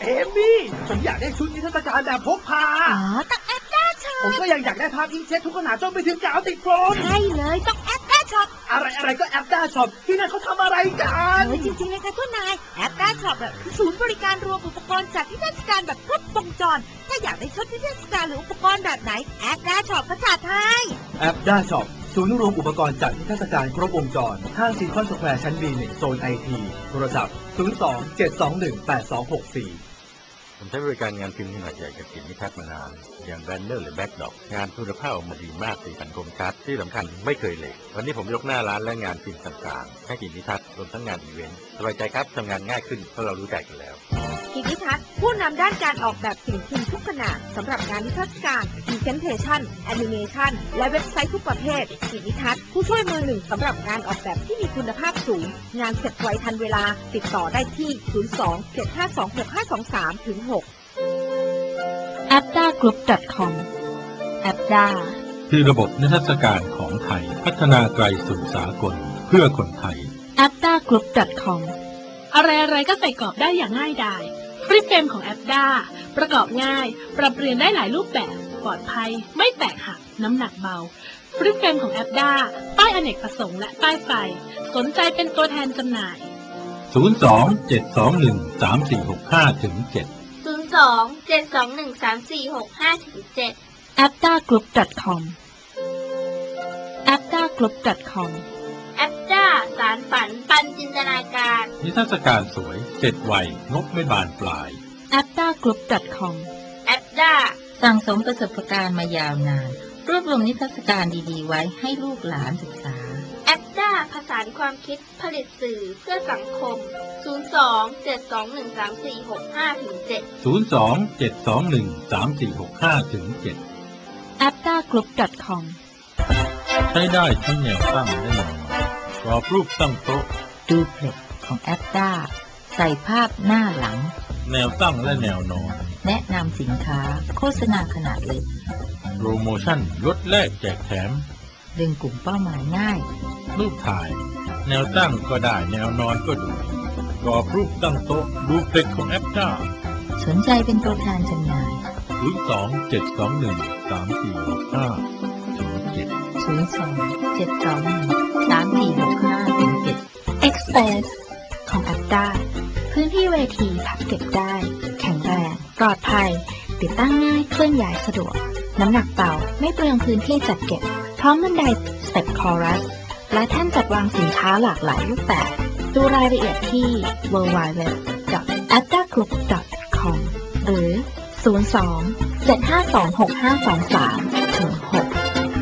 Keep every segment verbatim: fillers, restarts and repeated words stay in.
เอมี่ผมอยากได้ชุดนิทรรศการแบบพกพาอ๋อต้องแอปด้าช็อปผมก็ยังอยากได้ภาพอิงเช็ดทุกขนาดจนไปถึงกาวติดโฟมใช่เลยต้องแอปด้าช็อปอะไรอะไรก็แอปด้าช็อปที่นั่นเขาทำอะไรกันเฮ้ยจริงๆเลยค่ะคุณนายแอปด้าช็อปแบบคือศูนย์บริการรวมอุปกรณ์จัดนิทรรศการแบบครบวงจรถ้าอยากได้ชุดนิทรรศการหรืออุปกรณ์แบบไหนแอปด้าช็อปก็จัดให้แอปด้าช็อปศูนย์รวมอุปกรณ์จัดนิทรรศการครบวงจรห้างซีคอนสแควร์ชั้น บี หนึ่ง โซน ไอ ที โทรศัพท์ศูนย์ สอง เจ็ด สอง หนึ่ง แปด สอง หก สี่ผมใช้บริการงานพิมพ์ขนาดใหญ่กับกลิ่นนิทัศน์มานานอย่างแบนเนอร์หรือแบ็กดอกงานคุณภาพออกมาดีมากสีสันคมชัดที่สำคัญไม่เคยเหลววันนี้ผมยกหน้าร้านและงานพิมพ์ต่างๆให้กลิ่นนิทัศน์รวมทั้งงานอีเวนต์สบายใจครับทำงานง่ายขึ้นเพราะเรารู้ใจกันแล้วกลิ่นนิทัศน์ผู้นำด้านการออกแบบสิ่งพิมพ์ทุกขนาดสำหรับงานนิทรรศการพรีเซนเทชันแอนิเมชันและเว็บไซต์ทุกประเภทกลิ่นนิทัศน์ผู้ช่วยมือหนึ่งสำหรับงานออกแบบที่มีคุณภาพสูงงานเสร็จไวทันเวลาติดต่อได้ที่ศูนย์ สอง เจ็ด ห้า สอง หก ห้า สอง สาม ถึง หกแอปด้ากรุ๊ป ดอท คอม แอปด้าคือระบบนิทรรศการของไทยพัฒนาไกลสู่สากลเพื่อคนไทยแอปด้ากรุ๊ป ดอท คอมอะไรๆก็ใส่กรอบได้อย่างง่ายดายฟรีเฟรมของแอปด้าประกอบง่ายปรับเปลี่ยนได้หลายรูปแบบปลอดภัยไม่แตกหักน้ำหนักเบาฟรีเฟรมของแอปด้าป้ายอเนกประสงค์และป้ายไฟสนใจเป็นตัวแทนจำหน่ายศูนย์ สอง เจ็ด สอง หนึ่ง สาม สี่ หก ห้า ถึง เจ็ดศูนย์ สอง เจ็ด สอง หนึ่ง สาม สี่ หก ห้า ถึง เจ็ดแอปด้ากรุ๊ป ดอท คอม แอปด้ากรุ๊ป ดอท คอมแอปด้าสารฝันปันจินตนาการนิทรรศการสวยเสร็จไวงบไม่บานปลายแอปด้ากรุ๊ป ดอท คอมแอปด้าสั่งสมประสบการณ์มายาวนานรวบรวมนิทรรศการดีๆไว้ให้ลูกหลานศึกษาแอปด้าผสานความคิดผลิตสื่อเพื่อสังคมศูนย์ สอง เจ็ด สอง หนึ่ง สาม สี่ หก ห้า ถึง เจ็ดศูนย์ สอง เจ็ด สอง หนึ่ง สาม สี่ หก ห้า ถึง เจ็ดแอปด้ากรุ๊ป ดอท คอมใช้ได้ทั้งแนวตั้งและแนวนอนกรอบรูปตั้งโต๊ะดูเพล็กของแอปด้าใส่ภาพหน้าหลังแนวตั้งและแนวนอนแนะนำสินค้าโฆษณาขนาดเล็กโปรโมชั่นลดแลกแจกแถมดึงกลุ่มเป้าหมายง่ายรูปถ่ายแนวตั้งก็ได้แนวนอนก็ดูกรอบรูปตั้งโต๊ะดูเพล็กของแอปด้าสนใจเป็นตัวแทนจำหน่ายศูนย์ สอง เจ็ด สอง หนึ่ง สาม สี่ หก ห้า ถึง เจ็ดศูนย์ สอง เจ็ด สอง หนึ่ง สาม สี่ หก ห้า ถึง เจ็ด Express ของแอปด้าพื้นที่เวทีพับเก็บได้แข็งแรงปลอดภัยติดตั้งง่ายเคลื่อนย้ายสะดวกน้ำหนักเบาไม่เปลืองพื้นที่จัดเก็บพร้อมบันไดสเต็ปคอรัสและแท่นจัดวางสินค้าหลากหลายรูปแบบดูรายละเอียดที่ ดับเบิลยู ดับเบิลยู ดับเบิลยู ดอท แอปด้ากรุ๊ป ดอท คอม หรือ ศูนย์ สอง เจ็ด ห้า สอง หก ห้า สอง สาม ถึง หก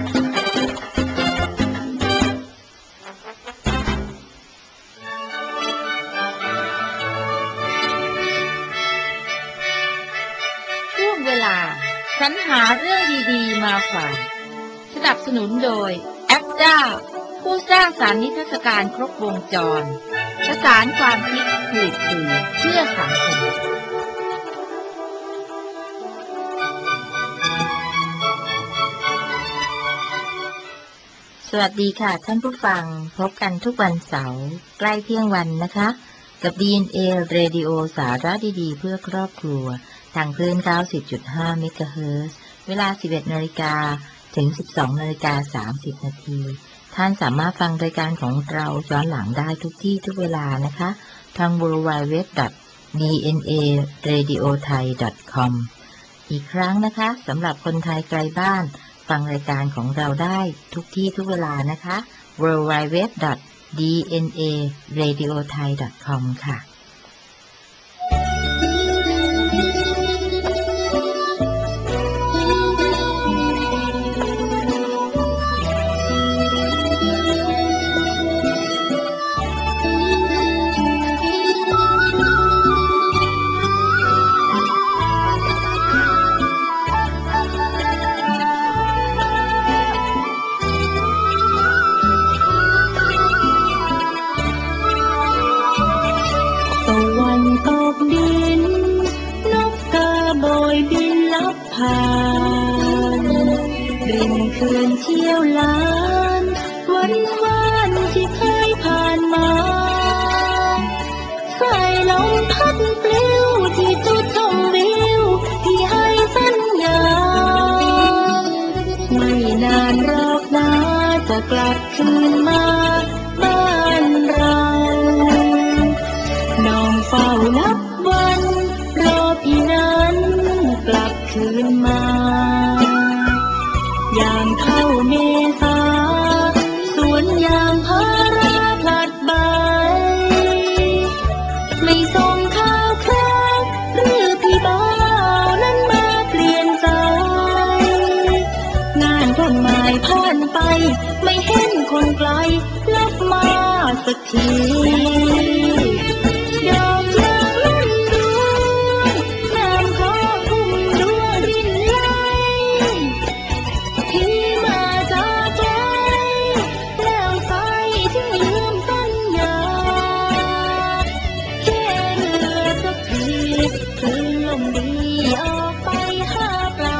สรรหาเรื่องดีๆมาฝากสนับสนุนโดยแอปด้าผู้สร้างสรรค์นิทรรศการครบวงจรประสานความคิดผลิตสื่อเพื่อสังคมสวัสดีค่ะท่านผู้ฟังพบกันทุกวันเสาร์ใกล้เที่ยงวันนะคะกับ ดี เอ็น เอ Radio สาระดีๆเพื่อครอบครัวทางคลื่น เก้าสิบจุดห้า เมกะเฮิรตซ์ เวลา สิบเอ็ดนาฬิกา ถึง สิบสองนาฬิกาสามสิบ นาทีท่านสามารถฟังรายการของเราย้อนหลังได้ทุกที่ทุกเวลานะคะทาง ดับเบิลยู ดับเบิลยู ดับเบิลยู ดอท ดี เอ็น เอ เรดิโอ ไทย ดอท คอม อีกครั้งนะคะสำหรับคนไทยไกลบ้านฟังรายการของเราได้ทุกที่ทุกเวลานะคะ ดับเบิลยู ดับเบิลยู ดับเบิลยู ดอท ดี เอ็น เอ เรดิโอ ไทย ดอท คอม ค่ะริมคืนเที่ยวล้านวันวานที่เคยผ่านมาสายลมพัดปลิวที่จุดคืนมาบ้านเราน้องเฝ้านับวันรอพี่นั้นกลับคืนมาอย่างเข้าเมษาสวนยางพาราผลัดใบไม่ส่งข่าวคราวหรือพี่บ่าวนั้นมาเปลี่ยนใจงานวันหมายผ่านไปไม่เห็นคนไกลลับมาสักทีดอกยางล้นดวงน้ำขอคุ้มดวงรินไหลที่มาจากไกลแล้วไปถึงลืมสัญญาแค่เรือสักทีคืนลมดีออกไปหาปลา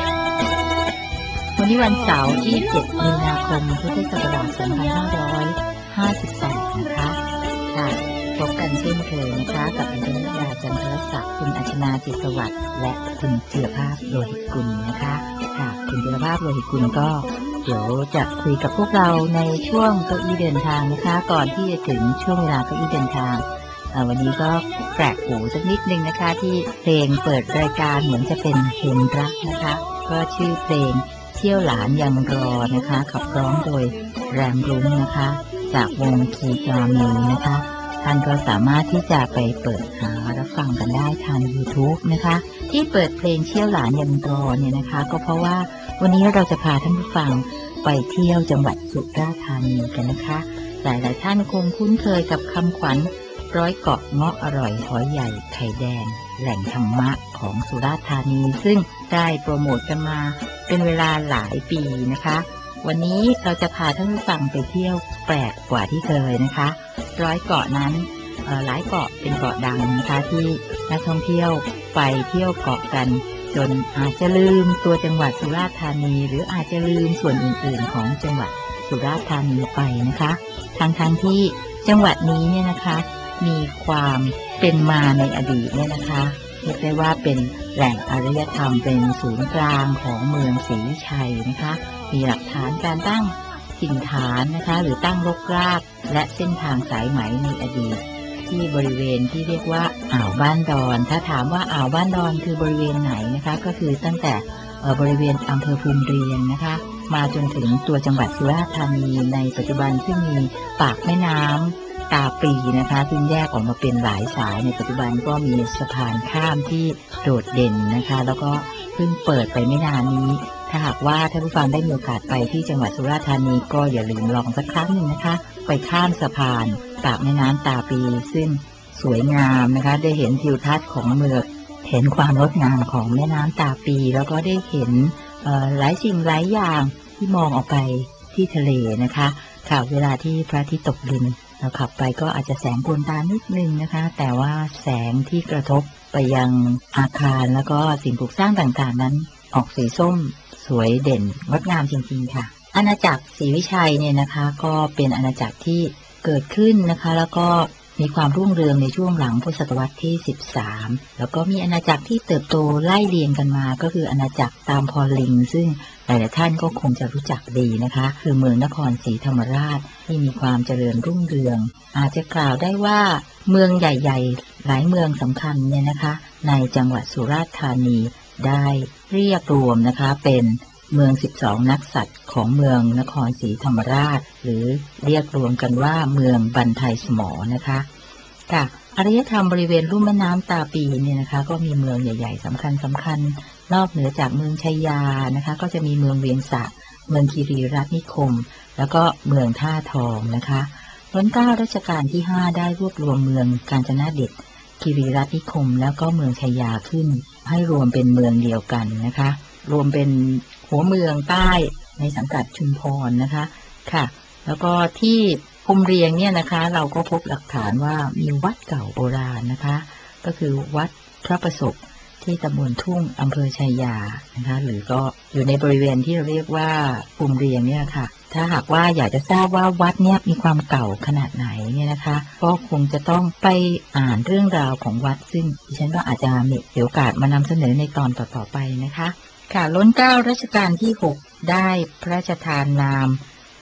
วันนี้วันเสาร์ที่เจ็ดมีนาคมพุทธศักราชสองพันห้าร้อยห้าสิบแปดนะคะค่ะพบกันเช่นเคยนะคะกับดิฉันนิดาจันทรศักดิ์คุณอัชนาจิตสวัสดิ์และคุณจิรภาพโลหิตกุลนะคะค่ะคุณจิรภาพโลหิตกุลก็เดี๋ยวจะคุยกับพวกเราในช่วงเก้าอี้เดินทางนะคะก่อนที่จะถึงช่วงเวลาเก้าอี้เดินทางวันนี้ก็แปลกหูสักนิดนึงนะคะที่เพลงเปิดรายการเหมือนจะเป็นเพลงรักนะคะก็ชื่อเพลงเที่ยวหลานยังรอนะคะขับร้องโดยแรมรุ้งนะคะจากวงคีกามีนะคะท่านก็สามารถที่จะไปเปิดหารับฟังกันได้ทาง YouTube นะคะที่เปิดเพลงเที่ยวหลานยังรอเนี่ยนะคะก็เพราะว่าวันนี้เราจะพาท่านผู้ฟังไปเที่ยวจังหวัดสุราษฎร์ธานีกันนะคะหลายๆท่านคงคุ้นเคยกับคำขวัญร้อยเกาะเงาะอร่อยหอยใหญ่ไข่แดงแหล่งธรรมะของสุราษฎร์ธานีซึ่งได้โปรโมทกันมาเป็นเวลาหลายปีนะคะวันนี้เราจะพาท่านผู้ฟังไปเที่ยวแปลกกว่าที่เคยนะคะร้อยเกาะนั้นหลายเกาะเป็นเกาะดังนะคะที่นักท่องเที่ยวไปเที่ยวเกาะกันจนอาจจะลืมตัวจังหวัดสุราษฎร์ธานีหรืออาจจะลืมส่วนอื่นๆของจังหวัดสุราษฎร์ธานีไปนะคะทั้งๆที่จังหวัดนี้เนี่ยนะคะมีความเป็นมาในอดีตเนี่ยนะคะเรียกได้ว่าเป็นแหล่งอารยธรรมเป็นศูนย์กลางของเมืองศรีวิชัยนะคะมีหลักฐานการตั้งถิ่นฐานนะคะหรือตั้งรกรากและเส้นทางสายไหมในอดีตที่บริเวณที่เรียกว่าอ่าวบ้านดอนถ้าถามว่าอ่าวบ้านดอนคือบริเวณไหนนะคะก็คือตั้งแต่บริเวณอำเภอภูมิเรียงนะคะมาจนถึงตัวจังหวัดสุราษฎร์ธานีในปัจจุบันซึ่งมีปากแม่น้ำตาปีนะคะซึ่งแยกออกมาเป็นหลายสายในปัจจุบันก็มีสะพานข้ามที่โดดเด่นนะคะแล้วก็เพิ่งเปิดไปไม่นานนี้ถ้าหากว่าท่านผู้ฟังได้มีโอกาสไปที่จังหวัดสุราษฎร์ธานีก็อย่าลืมลองสักครั้งหนึ่งนะคะไปข้ามสะพานปากแม่น้ำตาปีซึ่งสวยงามนะคะได้เห็นทิวทัศน์ของเมืองเห็นความงดงามของแม่น้ำตาปีแล้วก็ได้เห็นหลายสิ่งหลายอย่างที่มองออกไปที่ทะเลนะคะค่ะเวลาที่พระอาทิตย์ตกดินเราขับไปก็อาจจะแสงกวนตานิดนึงนะคะแต่ว่าแสงที่กระทบไปยังอาคารแล้วก็สิ่งปลูกสร้างต่างๆนั้นออกสีส้มสวยเด่นงดงามจริงๆค่ะอาณาจักรศรีวิชัยเนี่ยนะคะก็เป็นอาณาจักรที่เกิดขึ้นนะคะแล้วก็มีความรุ่งเรืองในช่วงหลังพุทธศตวรรษที่สิบสามแล้วก็มีอาณาจักรที่เติบโตไล่เรียงกันมาก็คืออาณาจักรตามพรลิงซึ่งหลายๆท่านก็คงจะรู้จักดีนะคะคือเมืองนครศรีธรรมราชที่มีความเจริญรุ่งเรืองอาจจะกล่าวได้ว่าเมืองใหญ่ๆหลายเมืองสำคัญเนี่ยนะคะในจังหวัดสุราษฎร์ธานีได้เรียกรวมนะคะเป็นเมืองสิบสองนักสัตว์ของเมืองนครศรีธรรมราชหรือเรียกรวมกันว่าเมืองบรรทัยสมอนะคะค่ะอารยธรรมบริเวณลุ่มแม่น้ำตาปีเนี่ยนะคะก็มีเมืองใหญ่ๆสำคัญสำคัญนอกเหนือจากเมืองชัยยานะคะก็จะมีเมืองเวียงสะเมืองคีรีรัตนิคมแล้วก็เมืองท่าทองนะคะรัชกาลรัชกาลที่ห้าได้รวบรวมเมืองกาญจนดิษฐ์คีรีรัตนิคมแล้วก็เมืองชัยยาขึ้นให้รวมเป็นเมืองเดียวกันนะคะรวมเป็นหัวเมืองใต้ในสังกัดชุมพรนะคะค่ะแล้วก็ที่ภูมิเรียงเนี่ยนะคะเราก็พบหลักฐานว่ามีวัดเก่าโบราณนะคะก็คือวัดพระประสบที่ตำบลทุ่งอำเภอชัยยานะคะหรือก็อยู่ในบริเวณที่เราเรียกว่าภูมิเรียงเนี่ยค่ะถ้าหากว่าอยากจะทราบว่าวัดเนี่ยมีความเก่าขนาดไหนเนี่ยนะคะก็คงจะต้องไปอ่านเรื่องราวของวัดซึ่งดิฉันว่าอาจจะมีโอกาสมานำเสนอในตอนต่อๆไปนะคะค่ะล้นเกล้ารัชกาลที่หกได้พระราชทานนาม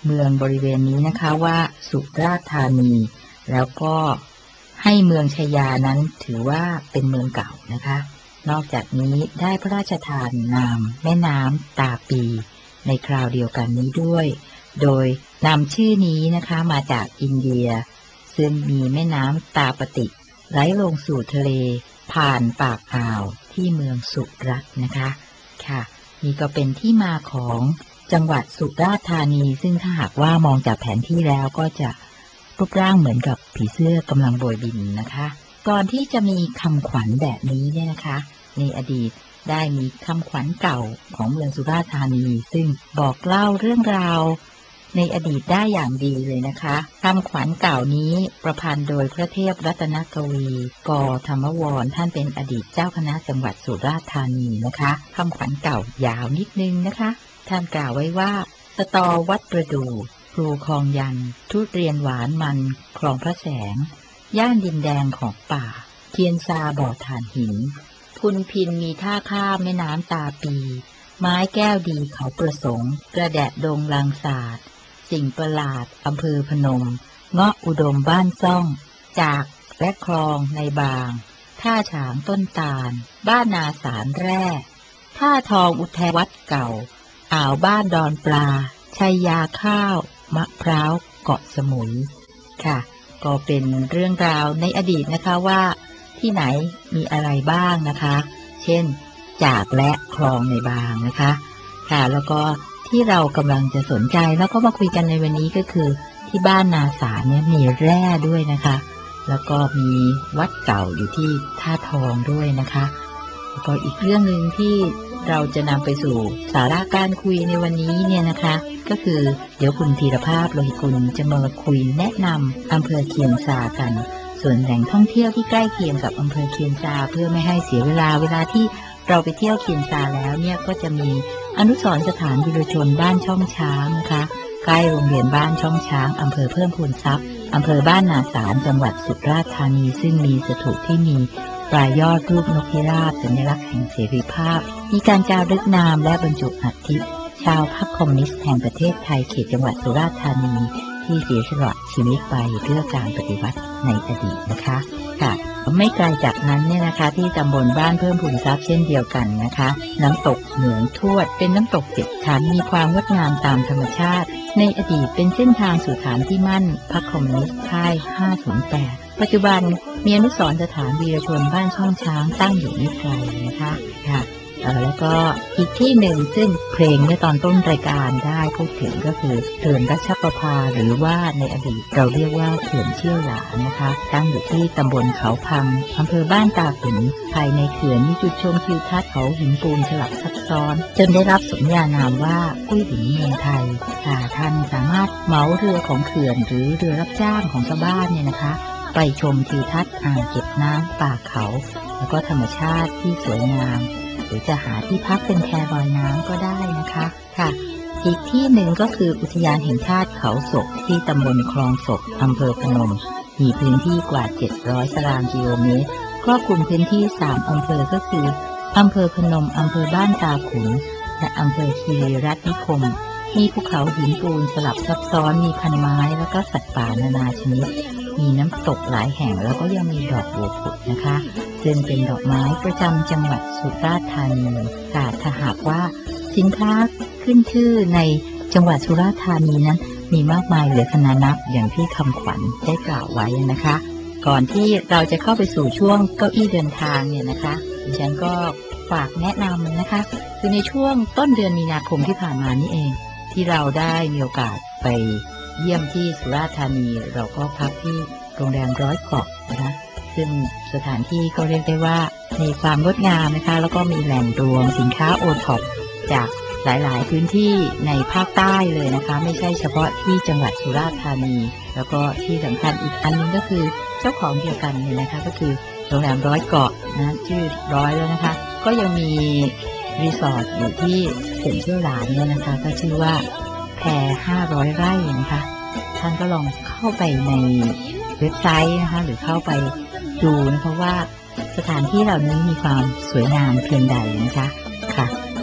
เมืองบริเวณนี้นะคะว่าสุราษฎร์ธานีแล้วก็ให้เมืองชัยยานั้นถือว่าเป็นเมืองเก่านะคะนอกจากนี้ได้พระราชทานนามแม่น้ำตาปีในคราวเดียวกันนี้ด้วยโดยนำชื่อนี้นะคะมาจากอินเดียซึ่งมีแม่น้ำตาปติไหลลงสู่ทะเลผ่านปากอ่าวที่เมืองสุราษฎร์นะคะค่ะนี่ก็เป็นที่มาของจังหวัดสุราษฎร์ธานีซึ่งถ้าหากว่ามองจากแผนที่แล้วก็จะรูปร่างเหมือนกับผีเสื้อกำลังโบยบินนะคะก่อนที่จะมีคำขวัญแบบนี้เนี่ยนะคะในอดีตได้มีคำขวัญเก่าของเมืองสุราษฎร์ธานีซึ่งบอกเล่าเรื่องราวในอดีตได้อย่างดีเลยนะคะคำขวัญเก่านี้ประพันธ์โดยพระเทพรัตนกวีกธรรมวรท่านเป็นอดีตเจ้าคณะจังหวัดสุราษฎร์ธานีนะคะคำขวัญเก่ายาวนิดนึงนะคะท่านกล่าวไว้ว่าสตอวัดประดู่พลูคลองยันทุเรียนหวานมันคลองพระแสงย่านดินแดงของป่าเทียนซาบ่อถ่านหินพุนพินมีท่าข้ามแม่น้ำตาปีไม้แก้วดีเขาประสงค์กระแดะดงลางศาสตร์สิ่งประหลาดอำเภอพนมเงาะอุดมบ้านซ่องจากและคลองในบางท่าฉางต้นตาลบ้านนาสารแร่ท่าทองอุแทวัดเก่าอ่าวบ้านดอนปลาชัยยาข้าวมะพร้าวเกาะสมุยค่ะก็เป็นเรื่องราวในอดีตนะคะว่าที่ไหนมีอะไรบ้างนะคะเช่นจากและคลองในบางนะคะค่ะแล้วก็ที่เรากำลังจะสนใจแล้วก็มาคุยกันในวันนี้ก็คือที่บ้านนาสารเนี่ยมีแร่ด้วยนะคะแล้วก็มีวัดเก่าอยู่ที่ท่าทองด้วยนะคะแล้วก็อีกเรื่องหนึ่งที่เราจะนำไปสู่สาระการคุยในวันนี้เนี่ยนะคะก็คือเดี๋ยวคุณธีรภาพโลหิตกุลจะมาคุยแนะนำอำเภอเคียนซากันส่วนแหล่งท่องเที่ยวที่ใกล้เคียงกับอำเภอเคียนซาเพื่อไม่ให้เสียเวลาเวลาที่เราไปเที่ยวเคียนซาแล้วเนี่ยก็จะมีอนุสรณ์สถานวีรชนบ้านช่องช้างนะคะใกล้โรงเรียนบ้านช่องช้างอำเภอเพิ่มพูนทรัพย์อำเภอบ้านนาสารจังหวัดสุราษฎร์ธานีซึ่งมีสถูปที่มีปลายยอดรูปนกพิราบสัญลักษณ์แห่งเสรีภาพมีการจารึกนามและบรรจุอัฐิชาวพรรคคอมมิวนิสต์แห่งประเทศไทยเขตจังหวัดสุราษฎร์ธานีที่เสียสละชีวิตไปเพื่อการปฏิวัติในอดีตนะคะค่ะไม่ไกลจากนั้นเนี่ยนะคะที่ตำบลบ้านเพิ่มพูนทรัพย์เช่นเดียวกันนะคะน้ำตกเหมืองทวดเป็นน้ำตกเจ็ดชั้นมีความงดงามตามธรรมชาติในอดีตเป็นเส้นทางสู่ฐานที่มั่นพรรคคอมมิวนิสต์ค่ายห้าศูนย์แปดปัจจุบันมีอนุสรณ์สถานวีรชนบ้านช่องช้างตั้งอยู่ไม่ไกลนะคะค่ะแล้วก็อีกที่หนึ่งซึ่งเพลงในตอนต้นรายการได้พูดถึงก็คือเขื่อนรัชประภาหรือว่าในอดีตเราเรียกว่าเขื่อนเชี่ยวหลานนะคะตั้งอยู่ที่ตำบลเขาพังอำเภอบ้านตาขุนภายในเขื่อนมีจุดชมทิวทัศน์เขาหินปูนสลับซับซ้อนจนได้รับสมญานามว่ากุ้ยหินเมืองไทยค่ะท่านสามารถเหมาเรือของเขื่อนหรือเรือรับจ้างของชาวบ้านเนี่ยนะคะไปชมทิวทัศน์อ่างเก็บน้ำป่าเขาแล้วก็ธรรมชาติที่สวยงามหรือจะหาที่พักเป็นแพลอยน้ำก็ได้นะคะค่ะอีกที่หนึ่งก็คืออุทยานแห่งชาติเขาศกที่ตำบลคลองศกอำเภอพนมมีพื้นที่กว่าเจ็ดร้อยตารางกิโลเมตรครอบคลุมพื้นที่สามอำเภอก็คืออำเภอพนมอำเภอบ้านตาขุนและอำเภอคีรีรัตน์นิคมมีภูเขาหินปูนสลับซับซ้อนมีพันไม้แล้วก็สัตว์ป่านานาชนิดมีน้ำตกหลายแห่งแล้วก็ยังมีดอกบัวผุดนะคะซึ่งเป็นดอกไม้ประจำจังหวัดสุราษฎร์ธานีค่ะถ้าหากว่าสินค้าขึ้นชื่อในจังหวัดสุราษฎร์ธานีนั้นมีมากมายเหลือขนานับอย่างที่คำขวัญได้กล่าวไว้นะคะก่อนที่เราจะเข้าไปสู่ช่วงเก้าอี้เดินทางเนี่ยนะคะดิฉันก็ฝากแนะนำนะคะคือในช่วงต้นเดือนมีนาคมที่ผ่านมานี่เองที่เราได้มีโอกาสไปเยี่ยมที่สุราษฎร์ธานีเราก็พักที่โรงแรมร้อยเกาะนะคะซึ่งสถานที่ก็เรียกได้ว่ามีความงดงามนะคะแล้วก็มีแหล่งรวมสินค้าโอท็อปจากหลายๆพื้นที่ในภาคใต้เลยนะคะไม่ใช่เฉพาะที่จังหวัดสุราษฎร์ธานีแล้วก็ที่สำคัญอีกอันนึงก็คือเจ้าของเดียวกันเนี่ยนะคะก็คือโรงแรมร้อยเกาะนะชื่อร้อยแล้วนะคะก็ยังมีรีสอร์ทอยู่ที่เขื่อนเชี่ยวหลานเนี่ยนะคะก็ชื่อว่าแพห้าร้อยไร่นะคะท่านก็ลองเข้าไปในเว็บไซต์นะคะหรือเข้าไปดูนะคะว่าสถานที่เหล่านี้มีความสวยงามเพียงใดนะคะค่ะ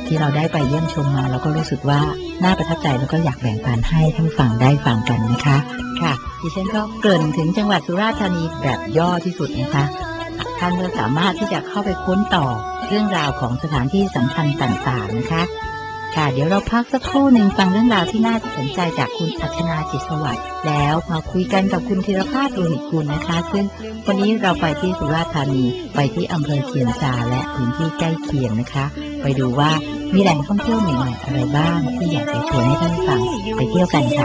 ที่เราได้ไปเยี่ยมชมมาแล้วก็รู้สึกว่าน่าประทับใจแล้วก็อยากแบ่งปันให้ท่านฟังได้ฟังกันนะคะค่ะดิฉันก็เกริ่นถึงจังหวัดสุราษฎร์ธานีแบบย่อที่สุดนะคะท่านก็สามารถที่จะเข้าไปค้นต่อเรื่องราวของสถานที่สำคัญต่างๆนะคะค่ะเดี๋ยวเราพักสักครู่หนึ่งฟังเรื่องราวที่น่าสนใจจากคุณอัชนาจิตสวัสดิ์แล้วมาคุยกันกับคุณธีรภาพโลหิตกุลนะคะซึ่งวันนี้เราไปที่สุราษฎร์ธานีไปที่อำเภอเคียนซาและพื้นที่ใกล้เคียงนะคะไปดูว่ามีแหล่งท่องเที่ยวใหม่ๆอะไรบ้างที่อยากจะชวนให้ท่านฟังไปเที่ยวกันค่ะ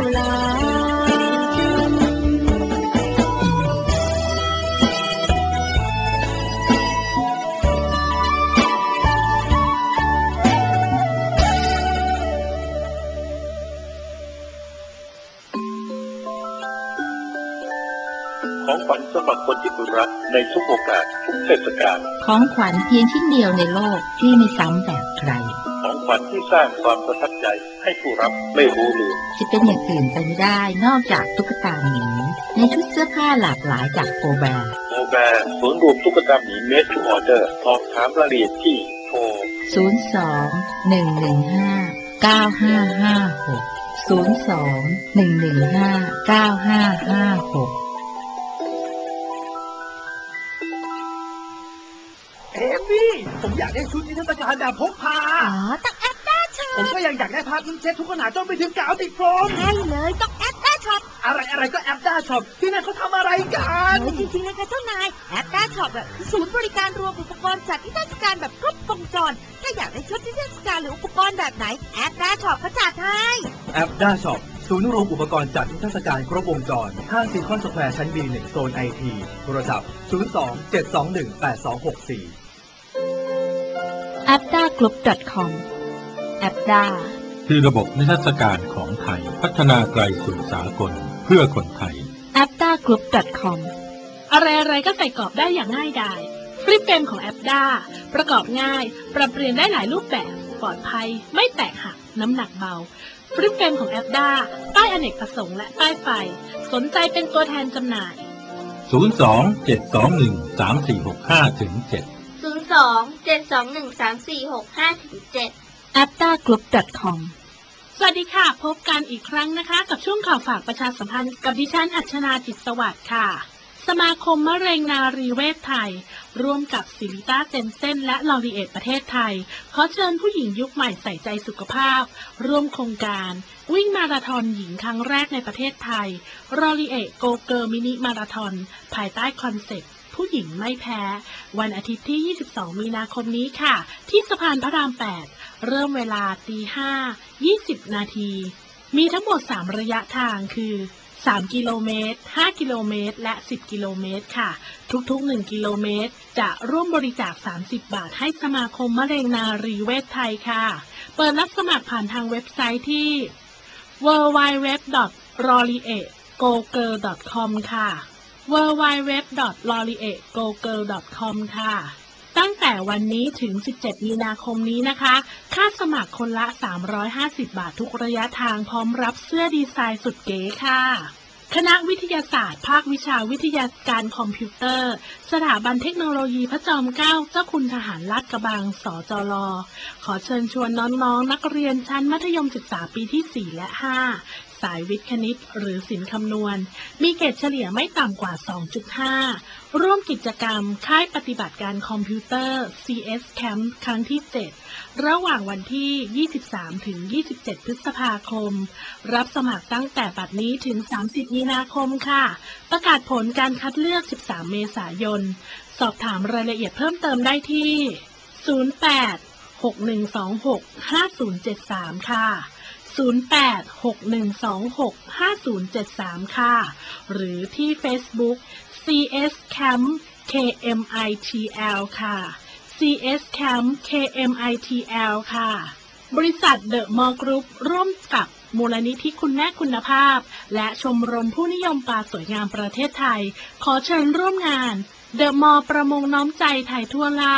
ของขวัญสำหรับคนที่คุณรักในทุกโอกาสทุกเทศกาลของขวัญเพียงชิ้นเดียวในโลกที่ไม่ซ้ำแบบใครของขวัญที่สร้างความประทับใจให้ผู้รับไม่รู้ลืมจะเป็นอย่างอื่นไปไม่ได้นอกจากตุ๊กตาหมีในชุดเสื้อผ้าหลากหลายจากโฟแบร์โฟแบร์ศูนย์รวมตุ๊กตาหมีเมดทูออเดอร์สอบถามรายละเอียดที่โทรศูนย์ สอง หนึ่ง หนึ่ง ห้า เก้า ห้า ห้า หก ศูนย์ สอง หนึ่ง หนึ่ง ห้า เก้า ห้า ห้า หกเอมี่ผมอยากได้ชุดนิทรรศการแบบพกพาอ๋อต้องแอปได้ช็อปผมก็ยังอยากได้พาร์ทเซ็ตทุกขนาดจนไปถึงกาวติดโฟมใช่เลยต้องแอปได้ช็อปอะไรอะไรก็แอปได้ช็อปที่นั่นเขาทำอะไรกันจริงๆนะคะเจ้านายแอปได้ช็อปแบบศูนย์บริการรวมอุปกรณ์จัดนิทรรศการแบบครบวงจรถ้าอยากได้ชุดนิทรรศการหรืออุปกรณ์แบบไหนแอปได้ช็อปเขาจัดให้แอปได้ช็อปศูนย์รวมอุปกรณ์จัดนิทรรศการครบวงจรห้างซีคอนสแควร์ชั้น บี หนึ่ง โซน ไอ ที โทรศัพท์ศูนย์ สอง เจ็ด สอง หนึ่ง แปด สอง หก สี่แอปด้ากรุ๊ป คอม แอปด้าคือระบบนิทรรศการของไทยพัฒนาไกลสู่สากลเพื่อคนไทยแอปด้ากรุ๊ป คอม อะไรๆก็ใส่กรอบได้อย่างง่ายดายฟลิปเฟรมของแอปด้าประกอบง่ายปรับเปลี่ยนได้หลายรูปแบบปลอดภัยไม่แตกหักน้ำหนักเบาฟลิปเฟรมของแอปด้าป้ายอเนกประสงค์และป้ายไฟสนใจเป็นตัวแทนจำหน่ายศูนย์ สอง เจ็ด สอง หนึ่ง สาม สี่ หก ห้า ถึง เจ็ดศูนย์ สอง เจ็ด สอง หนึ่ง สาม สี่ หก ห้า ถึง เจ็ดแอปด้ากรุ๊ป คอม สวัสดีค่ะพบกันอีกครั้งนะคะกับช่วงข่าวฝากประชาสัมพันธ์กับดิฉันอัชนาจิตสวัสดิ์ค่ะสมาคมมะเร็งนารีเวชไทยร่วมกับซิลิต้าเจนเซ่นและลอรีเอทประเทศไทยขอเชิญผู้หญิงยุคใหม่ใส่ใจสุขภาพร่วมโครงการวิ่งมาราธอนหญิงครั้งแรกในประเทศไทยลอรีเอทโกเกิร์ลมินิมาราธอนภายใต้คอนเซ็ปต์ผู้หญิงไม่แพ้วันอาทิตย์ที่ยี่สิบสองมีนาคมนี้ค่ะที่สะพานพระรามแปดเริ่มเวลาตีห้า ยี่สิบนาทีมีทั้งหมดสามระยะทางคือสามกิโลเมตรห้ากิโลเมตรและสิบกิโลเมตรค่ะทุกๆหนึ่งกิโลเมตรจะร่วมบริจาคสามสิบบาทให้สมาคมมะเร็งนารีเวชไทยค่ะเปิดรับสมัครผ่านทางเว็บไซต์ที่ ดับเบิลยู ดับเบิลยู ดับเบิลยู ดอท ลอรีเอท โกเกิร์ล ดอท คอม ค่ะ ดับเบิลยู ดับเบิลยู ดับเบิลยู ดอท ลอรีเอท โกเกิร์ล ดอท คอม ค่ะตั้งแต่วันนี้ถึงสิบเจ็ดมีนาคมนี้นะคะค่าสมัครคนละสามร้อยห้าสิบบาททุกระยะทางพร้อมรับเสื้อดีไซน์สุดเก๋ค่ะคณะวิทยาศาสตร์ภาควิชาวิทยาการคอมพิวเตอร์สถาบันเทคโนโลยีพระจอมเกล้าเจ้าคุณทหารลาดกระบังสจล.ขอเชิญชวนน้องๆนักเรียนชั้นมัธยมศึกษาปีที่สี่และห้าสายวิทย์คณิตหรือศิลป์คำนวณมีเกรดเฉลี่ยไม่ต่ำกว่า สองจุดห้า ร่วมกิจกรรมค่ายปฏิบัติการคอมพิวเตอร์ ซี เอส Camp ครั้งที่เจ็ดระหว่างวันที่ยี่สิบสามถึงยี่สิบเจ็ดพฤษภาคมรับสมัครตั้งแต่บัดนี้ถึงสามสิบมีนาคมค่ะประกาศผลการคัดเลือกสิบสามเมษายนสอบถามรายละเอียดเพิ่มเติมได้ที่ศูนย์ แปด หก หนึ่ง สอง หก ห้า ศูนย์ เจ็ด สามค่ะศูนย์ แปด หก หนึ่ง สอง หก ห้า ศูนย์ เจ็ด สามค่ะหรือที่ Facebook ซี เอส Camp เค เอ็ม ไอ ที แอล ค่ะ ซี เอส Camp เค เอ็ม ไอ ที แอล ค่ะบริษัทเดอะมอลล์กรุ๊ปร่วมกับมูลนิธิคุณแม่คุณภาพและชมรมผู้นิยมปลาสวยงามประเทศไทยขอเชิญร่วมงานเดอะมอลล์ประมงน้อมใจไทยทั่วล่า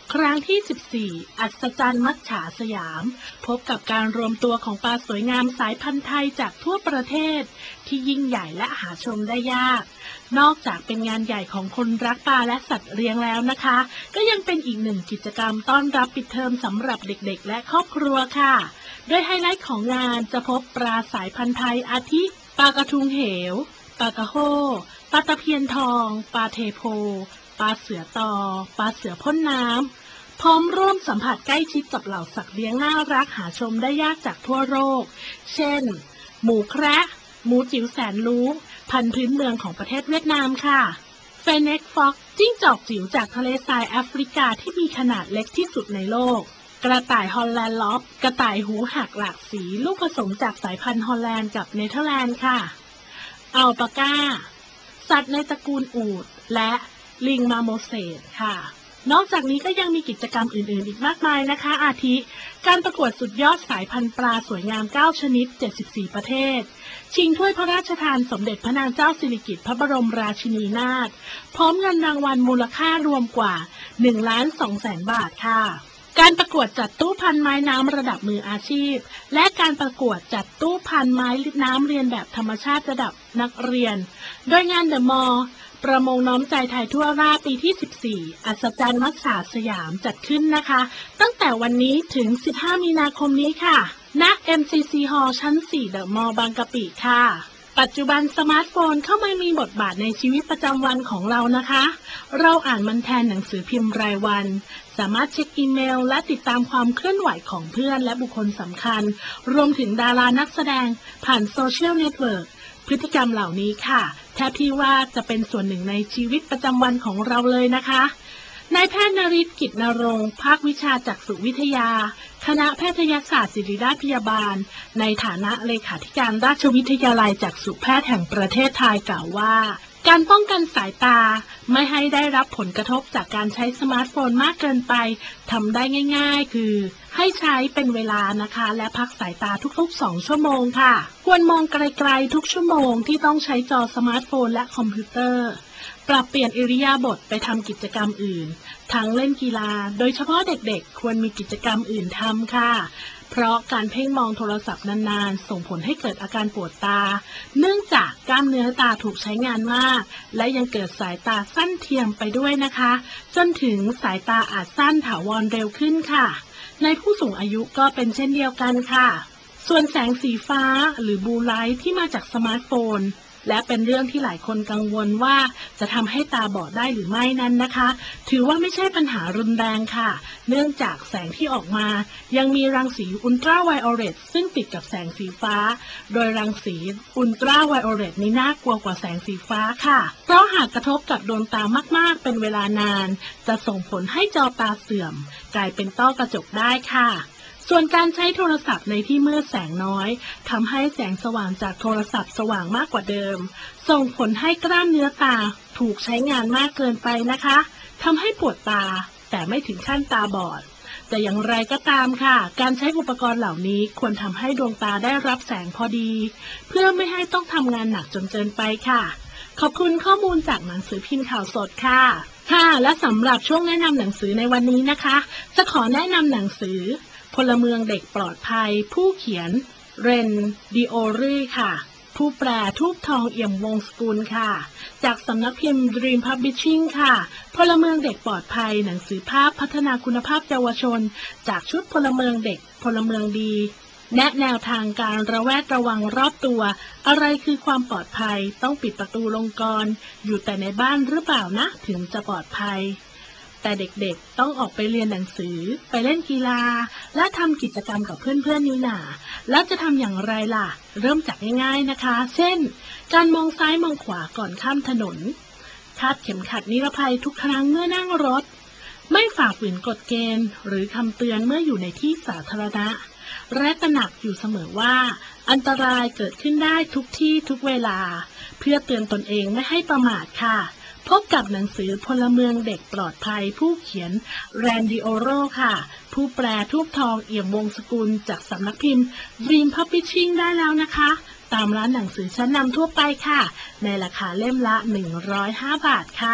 ครั้งที่สิบสี่อัศจรรย์มัจฉาสยามพบกับการรวมตัวของปลาสวยงามสายพันธุ์ไทยจากทั่วประเทศที่ยิ่งใหญ่และหาชมได้ยากนอกจากเป็นงานใหญ่ของคนรักปลาและสัตว์เลี้ยงแล้วนะคะก็ยังเป็นอีกหนึ่งกิจกรรมต้อนรับปิดเทอมสำหรับเด็กๆและครอบครัวค่ะโดยไฮไลท์ของงานจะพบปลาสายพันธุ์ไทยอาทิปลากระทุงเหวปลากระโฮปลาตะเพียนทองปลาเทโพปลาเสือตอปลาเสือพ่นน้ำพร้อมร่วมสัมผัสใกล้ชิดกับเหล่าสัตว์เลี้ยงน่ารักหาชมได้ยากจากทั่วโลกเช่นหมูแคระหมูจิ๋วแสนรู้พันธุ์พื้นเมืองของประเทศเวียดนามค่ะเฟเน็กฟ็อกจิ้งจอกจิ๋วจากทะเลทรายแอฟริกาที่มีขนาดเล็กที่สุดในโลกกระต่ายฮอลแลนด์ล็อบกระต่ายหูหักหลากสีลูกผสมจากสายพันธุ์ฮอลแลนด์กับเนเธอร์แลนด์ค่ะอัลปาก้าสัตว์ในตระกูลอูฐและลิงมาโมเสสค่ะนอกจากนี้ก็ยังมีกิจกรรมอื่นๆอีกมากมายนะคะอาทิการประกวดสุดยอดสายพันธุ์ปลาสวยงามเก้าชนิดเจ็ดสิบสี่ประเทศชิงถ้วยพระราชทานสมเด็จพระนางเจ้าสิริกิติ์พระบรมราชินีนาถพร้อมเงินรางวัลมูลค่ารวมกว่า หนึ่งล้านสองแสน บาทค่ะการประกวดจัดตู้พันไม้น้ำระดับมืออาชีพและการประกวดจัดตู้พันไม้น้ำเรียนแบบธรรมชาติระดับนักเรียนโดยงานเดอะมอลล์ประมงน้อมใจไทยทั่วราปีที่สิบสี่อัศจรรย์มัจฉาสยามจัดขึ้นนะคะตั้งแต่วันนี้ถึงสิบห้ามีนาคมนี้ค่ะณ เอ็ม ซี ซี Hall ชั้นสี่เดอะมอลล์บางกะปิค่ะปัจจุบันสมาร์ทโฟนเข้ามามีบทบาทในชีวิตประจำวันของเรานะคะเราอ่านมันแทนหนังสือพิมพ์รายวันสามารถเช็คอีเมลและติดตามความเคลื่อนไหวของเพื่อนและบุคคลสำคัญรวมถึงดารานักแสดงผ่านโซเชียลเน็ตเวิร์กพฤติกรรมเหล่านี้ค่ะแทบที่ว่าจะเป็นส่วนหนึ่งในชีวิตประจำวันของเราเลยนะคะนายแพทย์นฤทธิ์กิจนรงค์ภาควิชาจักษุวิทยาคณะแพทยศาสตร์ศิริราชพยาบาลในฐานะเลขาธิการราชวิทยาลัยจักษุแพทย์แห่งประเทศไทยกล่าวว่าการป้องกันสายตาไม่ให้ได้รับผลกระทบจากการใช้สมาร์ทโฟนมากเกินไปทำได้ง่ายๆคือให้ใช้เป็นเวลานะคะและพักสายตาทุกๆสองชั่วโมงค่ะควรมองไกลๆทุกชั่วโมงที่ต้องใช้จอสมาร์ทโฟนและคอมพิวเตอร์ปรับเปลี่ยนอิริยาบถไปทำกิจกรรมอื่นทั้งเล่นกีฬาโดยเฉพาะเด็กๆควรมีกิจกรรมอื่นทำค่ะเพราะการเพ่งมองโทรศัพท์นานๆส่งผลให้เกิดอาการปวดตาเนื่องจากกล้ามเนื้อตาถูกใช้งานมากและยังเกิดสายตาสั้นเทียมไปด้วยนะคะจนถึงสายตาอาจสั้นถาวรเร็วขึ้นค่ะในผู้สูงอายุก็เป็นเช่นเดียวกันค่ะส่วนแสงสีฟ้าหรือบูไลท์ที่มาจากสมาร์ทโฟนและเป็นเรื่องที่หลายคนกังวลว่าจะทำให้ตาบอดได้หรือไม่นั้นนะคะถือว่าไม่ใช่ปัญหารุนแรงค่ะเนื่องจากแสงที่ออกมายังมีรังสีอุลตราไวโอเลตซึ่งติดกับแสงสีฟ้าโดยรังสีอุลตราไวโอเลตนี้น่ากลัวกว่าแสงสีฟ้าค่ะเพราะหากกระทบกับดวงตามากๆเป็นเวลานานจะส่งผลให้จอตาเสื่อมกลายเป็นต้อกระจกได้ค่ะส่วนการใช้โทรศัพท์ในที่มืดแสงน้อยทำให้แสงสว่างจากโทรศัพท์สว่างมากกว่าเดิมส่งผลให้กล้ามเนื้อตาถูกใช้งานมากเกินไปนะคะทำให้ปวดตาแต่ไม่ถึงขั้นตาบอดแต่อย่างไรก็ตามค่ะการใช้อุปกรณ์เหล่านี้ควรทำให้ดวงตาได้รับแสงพอดีเพื่อไม่ให้ต้องทำงานหนักจนเกินไปค่ะขอบคุณข้อมูลจากหนังสือพิมพ์ข่าวสดค่ะค่ะและสำหรับช่วงแนะนำหนังสือในวันนี้นะคะจะขอแนะนำหนังสือพลเมืองเด็กปลอดภัยผู้เขียนเรนดิโอรีค่ะผู้แปลทูบทองเอี่ยมวงศ์สกุลค่ะจากสำนักพิมพ์ Dream Publishing ค่ะพลเมืองเด็กปลอดภัยหนังสือภาพพัฒนาคุณภาพเยาวชนจากชุดพลเมืองเด็กพลเมืองดีแนะแนวทางการระแวดระวังรอบตัวอะไรคือความปลอดภัยต้องปิดประตูลงกรอยู่แต่ในบ้านหรือเปล่านะถึงจะปลอดภัยแต่เด็กๆต้องออกไปเรียนหนังสือไปเล่นกีฬาและทำกิจกรรมกับเพื่อนๆนี่นาแล้วจะทำอย่างไรล่ะเริ่มจากง่ายๆนะคะเช่นการมองซ้ายมองขวาก่อนข้ามถนนคาดเข็มขัดนิรภัยทุกครั้งเมื่อนั่งรถไม่ฝ่าฝืนกฎเกณฑ์หรือคำเตือนเมื่ออยู่ในที่สาธารณะและตระหนักอยู่เสมอว่าอันตรายเกิดขึ้นได้ทุกที่ทุกเวลาเพื่อเตือนตนเองไม่ให้ประมาทค่ะพบกับหนังสือพลเมืองเด็กปลอดภัยผู้เขียนแรนดิโอโรค่ะผู้แปลทูบทองเอี่ยมวงศ์สกุลจากสำนักพิมพ์ Dream Publishing ได้แล้วนะคะตามร้านหนังสือชั้นนำทั่วไปค่ะในราคาเล่มละหนึ่งร้อยห้าบาทค่ะ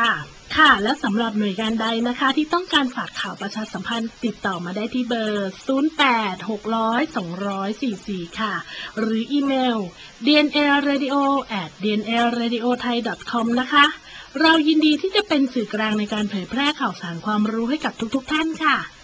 ค่ะและสำหรับหน่วยงานใดนะคะที่ต้องการฝากข่าวประชาสัมพันธ์ติดต่อมาได้ที่เบอร์ ศูนย์ แปด หก ศูนย์ สอง สี่ สี่ ค่ะหรืออีเมล ดี เอ็น เอ เรดิโอ แอท ดี เอ็น เอ เรดิโอไทย ดอท คอม นะคะเรายินดีที่จะเป็นสื่อกลางในการเผยแพร่ข่าวสารความรู้ให้กับทุกๆท่านค่ะ